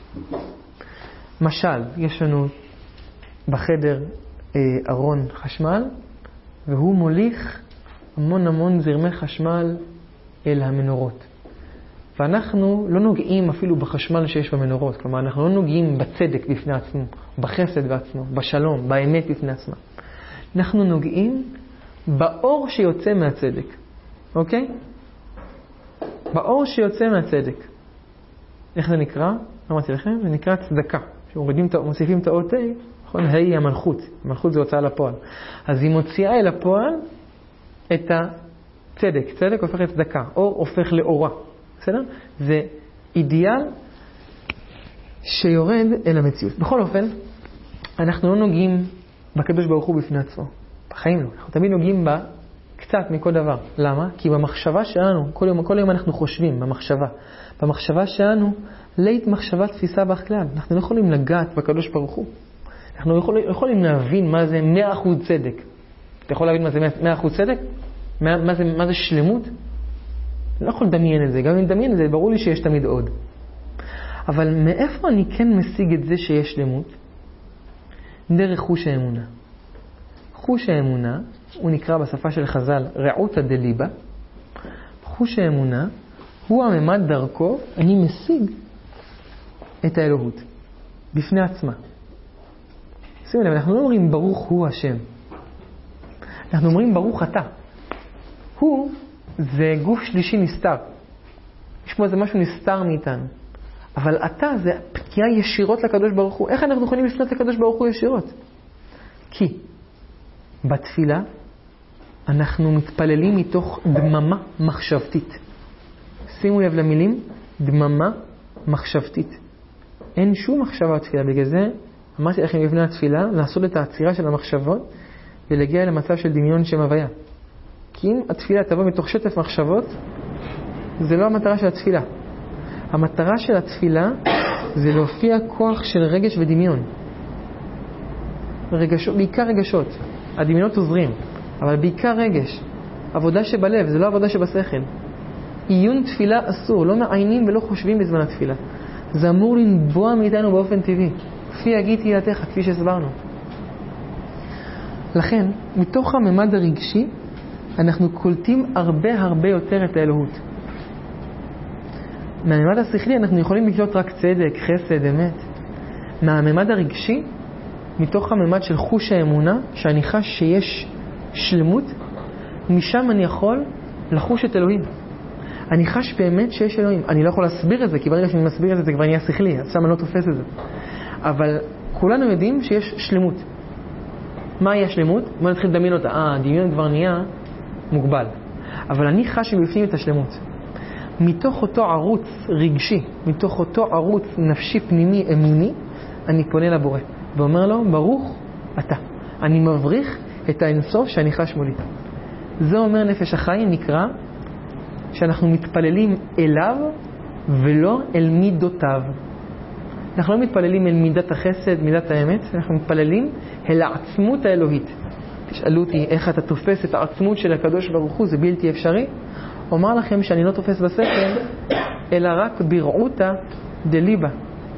משל, יש לנו בחדר אה, ארון חשמל, והוא מוליך המון המון זרמי חשמל אל המנורות. ואנחנו לא נוגעים אפילו בחשמל שיש במנורות. כלומר, אנחנו לא נוגעים בצדק בפני עצמו, בחסד בעצמו, בשלום, באמת בפני עצמה. אנחנו נוגעים באור שיוצא מהצדק. אוקיי? באור שיוצא מהצדק. איך זה נקרא? אמרתי לכם, זה נקרא צדקה. כשמוסיפים את האות ה', נכון? ה' היא המלכות. המלכות זה הוצאה לפועל. אז היא מוציאה אל הפועל את הצדק. צדק הופך לצדקה. אור הופך לאורה. בסדר? זה אידיאל שיורד אל המציאות. בכל אופן, אנחנו לא נוגעים בקדוש ברוך הוא בפני עצמו. בחיים לא. אנחנו תמיד נוגעים בה קצת מכל דבר. למה? כי במחשבה שלנו, כל יום, כל יום אנחנו חושבים במחשבה. במחשבה שלנו, לית מחשבה תפיסה בכלל. אנחנו לא יכולים לגעת בקדוש ברוך הוא. אנחנו לא יכולים, יכולים להבין מה זה מאה אחוז צדק. אתה יכול להבין מה זה מאה אחוז צדק? מה, מה, זה, מה זה שלמות? אני לא יכול לדמיין את זה. גם אם לדמיין את זה, ברור לי שיש תמיד עוד. אבל מאיפה אני כן משיג את זה שיש שלמות? דרך חוש האמונה. חוש האמונה, הוא נקרא בשפה של חז"ל רעותא דליבה. חוש האמונה הוא הממד דרכו, אני משיג את האלוהות בפני עצמה. שימו לב, אנחנו לא אומרים ברוך הוא השם. אנחנו אומרים ברוך אתה. הוא זה גוף שלישי נסתר. יש פה איזה משהו נסתר מאיתנו. אבל אתה זה פגיעה ישירות לקדוש ברוך הוא. איך אנחנו יכולים לפנות לקדוש ברוך הוא ישירות? כי בתפילה אנחנו מתפללים מתוך דממה מחשבתית. שימו לב למילים, דממה מחשבתית. אין שום מחשבה בתפילה. בגלל זה אמרתי לכם לפני התפילה לעשות את העצירה של המחשבות ולהגיע למצב של דמיון שם הוויה. כי אם התפילה תבוא מתוך שטף מחשבות, זה לא המטרה של התפילה. המטרה של התפילה זה להופיע כוח של רגש ודמיון. רגשות, בעיקר רגשות. הדמיונות עוזרים, אבל בעיקר רגש. עבודה שבלב, זה לא עבודה שבשכל. עיון תפילה אסור, לא מעיינים ולא חושבים בזמן התפילה. זה אמור לנבוע מאיתנו באופן טבעי. כפי יגיד תהילתך, כפי שהסברנו. לכן, מתוך הממד הרגשי, אנחנו קולטים הרבה הרבה יותר את האלוהות. מהממד השכלי אנחנו יכולים לקלוט רק צדק, חסד, אמת. מהממד הרגשי, מתוך הממד של חוש האמונה, שאני חש שיש שלמות, משם אני יכול לחוש את אלוהים. אני חש באמת שיש אלוהים. אני לא יכול להסביר את זה, כי ברגע שאני מסביר את זה, זה כבר נהיה שכלי, אז שם אני לא תופס את זה. אבל כולנו יודעים שיש שלמות. מהי השלמות? בוא נתחיל לדמיין אותה. אה, הדמיון כבר נהיה מוגבל. אבל אני חש מבפנים את השלמות. מתוך אותו ערוץ רגשי, מתוך אותו ערוץ נפשי פנימי אמוני, אני פונה לבורא ואומר לו, ברוך אתה. אני מבריך את האינסוף שאני חש מולי. זה אומר נפש החיים, נקרא שאנחנו מתפללים אליו ולא אל מידותיו. אנחנו לא מתפללים אל מידת החסד, מידת האמת, אנחנו מתפללים אל העצמות האלוהית. תשאלו אותי איך אתה תופס את העצמות של הקדוש ברוך הוא, זה בלתי אפשרי. אומר לכם שאני לא תופס בשכל, אלא רק ברעותא דליבה.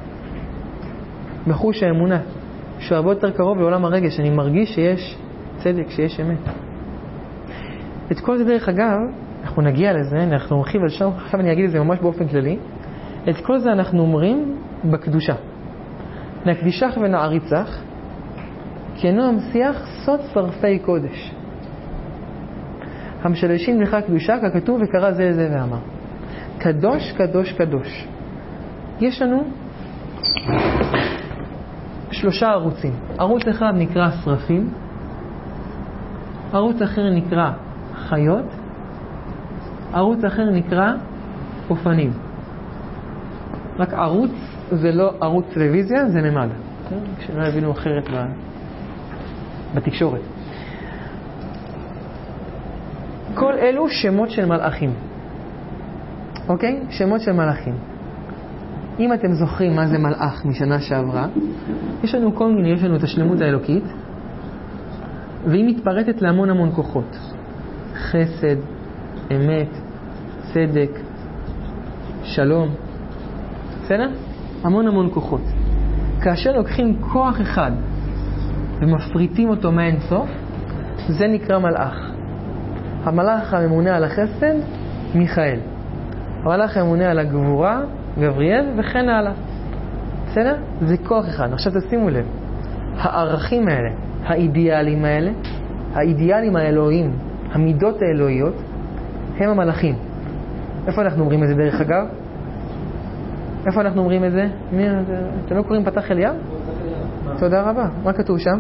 בחוש האמונה, שהוא הרבה יותר קרוב לעולם הרגש. אני מרגיש שיש צדק, שיש אמת. את כל זה דרך אגב, אנחנו נגיע לזה, אנחנו נרחיב על שם, עכשיו אני אגיד את זה ממש באופן כללי. את כל זה אנחנו אומרים בקדושה. נקדישך ונעריצך, כי אינו המשיח סוד שרפי קודש. המשלשים לך קדושה, ככתוב וקרא זה זה ואמר. קדוש, קדוש, קדוש. יש לנו שלושה ערוצים. ערוץ אחד נקרא שרפים, ערוץ אחר נקרא חיות, ערוץ אחר נקרא אופנים. רק ערוץ זה לא ערוץ טלוויזיה, זה ממד. כשלא הבינו אחרת בתקשורת. כל אלו שמות של מלאכים. אוקיי? שמות של מלאכים. אם אתם זוכרים מה זה מלאך משנה שעברה, יש לנו כל מיני, יש לנו את השלמות האלוקית, והיא מתפרטת להמון המון כוחות. חסד, אמת, צדק, שלום. בסדר? המון המון כוחות. כאשר לוקחים כוח אחד ומפריטים אותו מהאינסוף, זה נקרא מלאך. המלאך הממונה על החסד, מיכאל. המלאך הממונה על הגבורה, גבריאל, וכן הלאה. בסדר? זה כוח אחד. עכשיו תשימו לב. הערכים האלה, האידיאלים האלה, האידיאלים האלוהיים, המידות האלוהיות, הם המלאכים. איפה אנחנו אומרים את זה דרך אגב? איפה אנחנו אומרים את זה? מי, אתם לא קוראים פתח אליהו? תודה רבה. מה כתוב שם?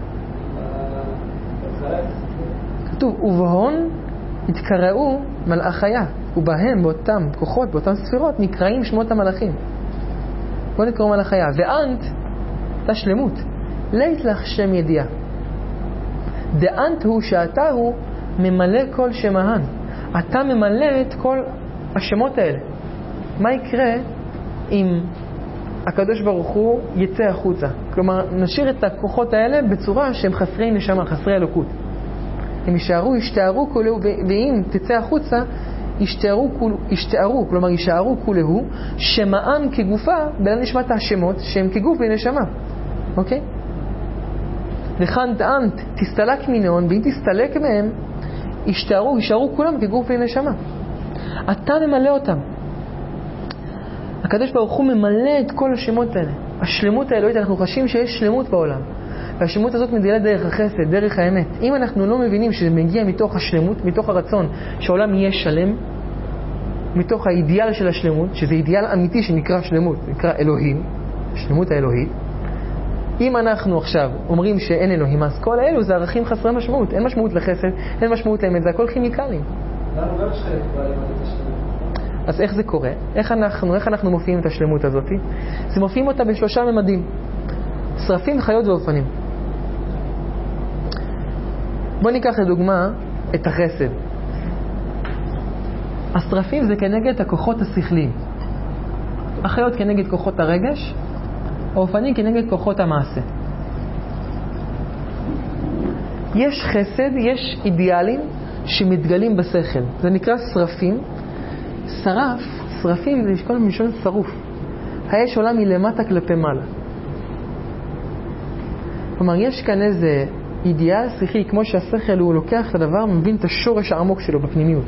כתוב, ובהון התקראו מלאכיה, ובהם באותם כוחות, באותם ספירות, נקראים שמות המלאכים. בואו נקראו מלאכיה. ואנט, אתה שלמות. לית לך שם ידיעה. דאנט הוא שאתה הוא ממלא כל שמהן. אתה ממלא את כל השמות האלה. מה יקרה אם הקדוש ברוך הוא יצא החוצה? כלומר, נשאיר את הכוחות האלה בצורה שהם חסרי נשמה, חסרי אלוקות. הם יישארו, ישתארו כולהו, ואם תצא החוצה, ישתארו, ישתארו, כלומר יישארו כולהו, שמען כגופה, בלה נשמת השמות, שהם כגוף ונשמה. אוקיי? לכאן טענת, תסתלק מינון, ואם תסתלק מהם, ישתארו, יישארו כולם כגוף ונשמה. אתה ממלא אותם. הקדוש ברוך הוא ממלא את כל השמות האלה. השלמות האלוהית, אנחנו חשים שיש שלמות בעולם. והשלמות הזאת מדילה דרך החסד, דרך האמת. אם אנחנו לא מבינים שזה מגיע מתוך השלמות, מתוך הרצון שהעולם יהיה שלם, מתוך האידיאל של השלמות, שזה אידיאל אמיתי שנקרא שלמות, נקרא אלוהים, שלמות האלוהית. אם אנחנו עכשיו אומרים שאין אלוהים, אז כל האלו זה ערכים חסרי משמעות. אין משמעות לחסד, אין משמעות לאמת, זה הכל כימיקלים. למה גם שחלק בעלים את השלמות? אז איך זה קורה? איך אנחנו, איך אנחנו מופיעים את השלמות הזאת? זה מופיעים אותה בשלושה ממדים. שרפים, חיות ואופנים. בוא ניקח לדוגמה את החסד. השרפים זה כנגד הכוחות השכליים. החיות כנגד כוחות הרגש, האופנים כנגד כוחות המעשה. יש חסד, יש אידיאלים שמתגלים בשכל. זה נקרא שרפים. שרף, שרפים זה כל משון שרוף. האש עולה מלמטה כלפי מעלה. כלומר, יש כאן איזה אידיאל שכלי, כמו שהשכל הוא לוקח את הדבר, מבין את השורש העמוק שלו בפנימיות.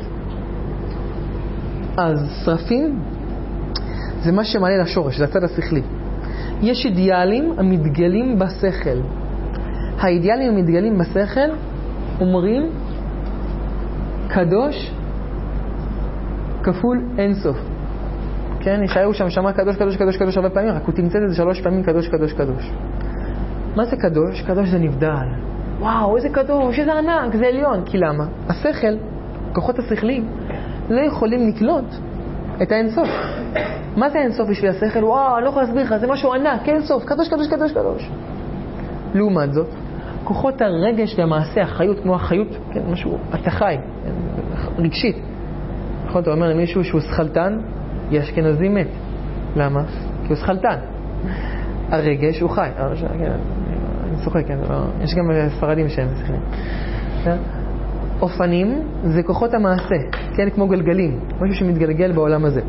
אז שרפים זה מה שמעלה לשורש, זה הצד השכלי. יש אידיאלים המתגלים בשכל. האידיאלים המתגלים בשכל אומרים קדוש כפול אינסוף. כן, ישעיהו שם שמע קדוש קדוש קדוש קדוש הרבה פעמים, רק הוא תמצא את זה שלוש פעמים קדוש קדוש קדוש. מה זה קדוש? קדוש זה נבדל. וואו, איזה קדוש, איזה ענק, זה עליון. כי למה? השכל, כוחות השכליים, לא יכולים לקלוט את האינסוף. מה זה האינסוף בשביל השכל? וואו, אני לא יכול להסביר לך, זה משהו ענק, אינסוף, קדוש קדוש קדוש קדוש. לעומת זאת, כוחות הרגש והמעשה, החיות, כמו החיות, כן, משהו, אתה חי, רגשית. נכון, אתה אומר למישהו שהוא שחלטן, יש אשכנזי מת. למה? כי הוא שחלטן. הרגש הוא חי. אני צוחק, יש גם ספרדים שהם שכלים. אופנים זה כוחות המעשה, כן, כמו גלגלים, משהו שמתגלגל בעולם הזה.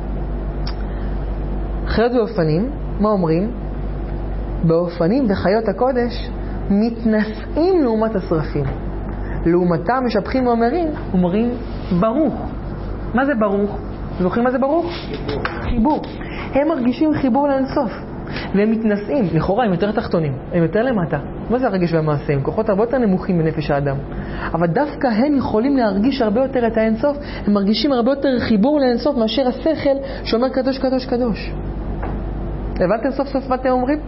חיות ואופנים, מה אומרים? באופנים בחיות הקודש מתנשאים לעומת השרפים. לעומתם משבחים ואומרים, אומרים ברוך. מה זה ברוך? זוכרים מה זה ברוך? חיבור. חיבור. הם מרגישים חיבור לאינסוף. והם מתנשאים, לכאורה הם יותר תחתונים, הם יותר למטה. מה זה הרגש והמעשה? הם כוחות הרבה יותר נמוכים בנפש האדם. אבל דווקא הם יכולים להרגיש הרבה יותר את האינסוף, הם מרגישים הרבה יותר חיבור לאינסוף מאשר השכל שאומר קדוש קדוש קדוש. הבנתם סוף סוף מה אתם אומרים?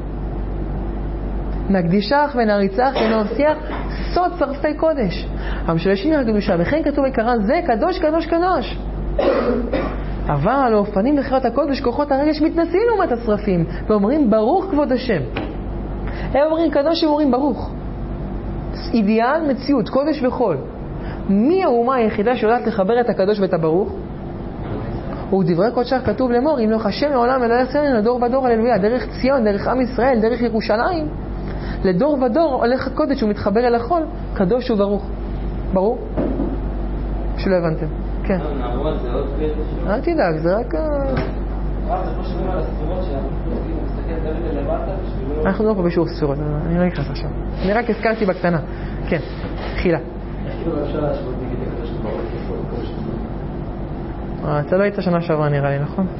נקדישך ונריצך ונעשיך סוד שרפי קודש. המשולשים על הקדושה, וכן כתוב עיקרן זה קדוש קדוש קדוש. אבל האופנים בחיות הקודש, כוחות הרגש מתנשאים לעומת השרפים ואומרים ברוך כבוד השם. הם אומרים קדוש, הם אומרים ברוך. אידיאל מציאות, קודש וחול. מי האומה היחידה שיודעת לחבר את הקדוש ואת הברוך? ודברי קודשך כתוב לאמור, אם לא השם לעולם אלוהי ישראל לדור ודור הללויה, דרך ציון, דרך עם ישראל, דרך ירושלים, לדור ודור הולך הקודש ומתחבר אל החול, קדוש וברוך. ברור? שלא הבנתם. כן. נעבור על זה עוד קריאת השם. אל תדאג, זה רק... אה, זה כמו שאומרים על הספירות שאנחנו מסתכל דרך למטה בשבילו... אנחנו לא פה בשיעור ספירות, אני לא נכנס עכשיו. אני רק הזכרתי בקטנה. כן, חילה. כאילו אפשר להשוות נגיד הקדוש ברוך הוא לקדוש ברוך הוא. אתה לא היית שנה שעברה נראה לי, נכון?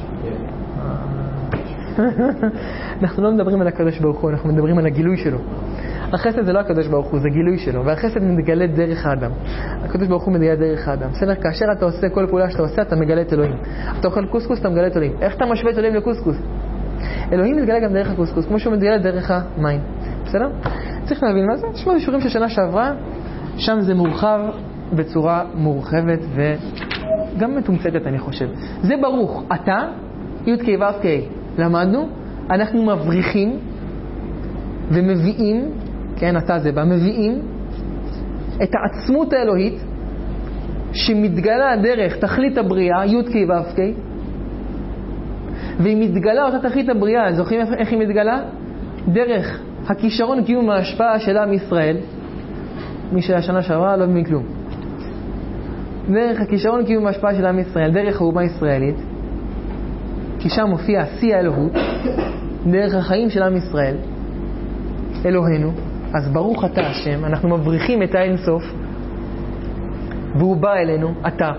אנחנו לא מדברים על הקדוש ברוך הוא, אנחנו מדברים על הגילוי שלו. החסד זה לא הקדוש ברוך הוא, זה גילוי שלו, והחסד מתגלה דרך האדם. הקדוש ברוך הוא מתגלה דרך האדם. בסדר, כאשר אתה עושה כל פעולה שאתה עושה, אתה מגלה את אלוהים. אתה אוכל קוסקוס, אתה מגלה את אלוהים. איך אתה משווה את אלוהים לקוסקוס? אלוהים מתגלה גם דרך הקוסקוס, כמו שהוא מתגלה דרך המים. בסדר? צריך להבין מה זה. תשמעו, זה שיעורים של שנה שעברה, שם זה מורחב בצורה מורחבת וגם מתומצתת, אני חושב. זה ברוך. אתה, י' כ' ו' כ', למדנו, אנחנו מבריחים ומביאים, כן, אתה זה בא, מביאים את העצמות האלוהית שמתגלה דרך תכלית הבריאה, י' כ' ו' כ', והיא מתגלה אותה תכלית הבריאה. זוכרים איך היא מתגלה? דרך הכישרון קיום ההשפעה של עם ישראל. מי שהשנה שעברה לא מבין כלום. דרך הכישרון קיום ההשפעה של עם ישראל, דרך האומה הישראלית, כי שם מופיע שיא האלוהות, דרך החיים של עם ישראל, אלוהינו. אז ברוך אתה השם, אנחנו מבריחים את האין סוף, והוא בא אלינו, אתה.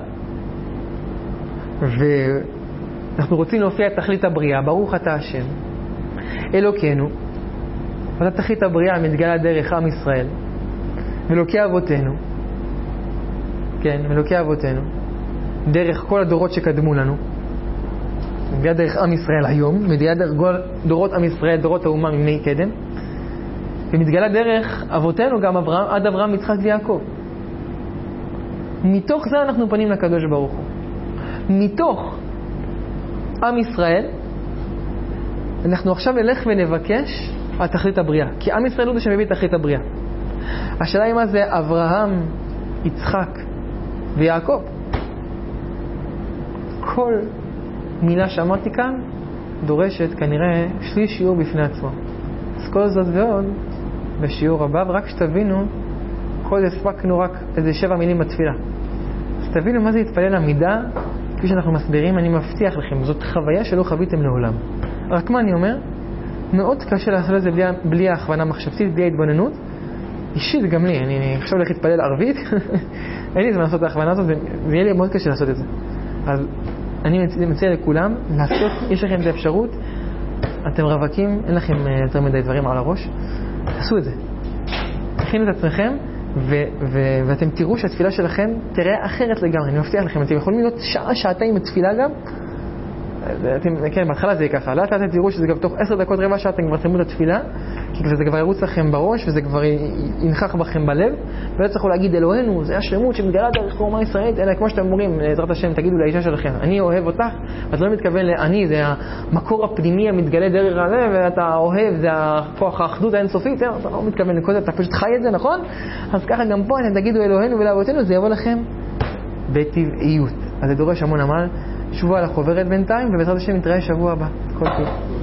ואנחנו רוצים להופיע את תכלית הבריאה, ברוך אתה השם, אלוקינו. ואתה תכלית הבריאה מתגלה דרך עם ישראל, ולוקי אבותינו, כן, ולוקי אבותינו, דרך כל הדורות שקדמו לנו, מתגלה דרך עם ישראל היום, מתגלה דרך דורות עם ישראל, דורות האומה מימי קדם, ומתגלה דרך אבותינו גם אברהם, עד אברהם, יצחק ויעקב. מתוך זה אנחנו פנים לקדוש ברוך הוא. מתוך עם ישראל אנחנו עכשיו נלך ונבקש על תכלית הבריאה, כי עם ישראל הוא זה שמביא תכלית הבריאה. השאלה היא מה זה אברהם, יצחק ויעקב. כל מילה שאמרתי כאן דורשת כנראה שליש שיעור בפני עצמו. אז כל זאת ועוד בשיעור הבא, ורק שתבינו, כל הספקנו רק איזה שבע מילים בתפילה. אז תבינו מה זה להתפלל עמידה, כפי שאנחנו מסבירים, אני מבטיח לכם, זאת חוויה שלא חוויתם לעולם. רק מה אני אומר? מאוד קשה לעשות את זה בלי, בלי ההכוונה מחשבתית, בלי ההתבוננות. אישית גם לי, אני, אני עכשיו הולך להתפלל ערבית, אין לי זמן לעשות את ההכוונה הזאת, זה, זה יהיה לי מאוד קשה לעשות את זה. אז אני מציע לכולם, לעשות, יש לכם את האפשרות, אתם רווקים, אין לכם יותר מדי דברים על הראש, תעשו את זה. תכינו את עצמכם, ו- ו- ואתם תראו שהתפילה שלכם תראה אחרת לגמרי. אני מבטיח לכם, אתם יכולים להיות שעה, שעתיים בתפילה גם. אתם, כן, בהתחלה זה יהיה ככה. לאט לאט תראו שזה גם תוך עשר דקות, רבע שעה, אתם כבר תסיימו את התפילה, כי זה כבר ירוץ לכם בראש, וזה כבר ינכח בכם בלב, ולא צריכו להגיד אלוהינו, זה השלמות שמתגלה דרך האומה הישראלית, אלא כמו שאתם אומרים, לעזרת השם, תגידו לאישה שלכם, אני אוהב אותך, ואת לא מתכוון לאני, זה המקור הפנימי המתגלה דרך הזה, ואתה אוהב, זה הכוח האחדות האינסופית, אתה לא מתכוון לכל זה, אתה פשוט חי את זה, נכון? אז ככה גם פה, אתם תגידו אלוהינו ולאבותינו, זה יבוא לכם בטבעיות. אז זה דורש המון עמל. שבוע על החוברת בינתיים, ובעזרת השם נתראה שבוע הבא. כל טוב.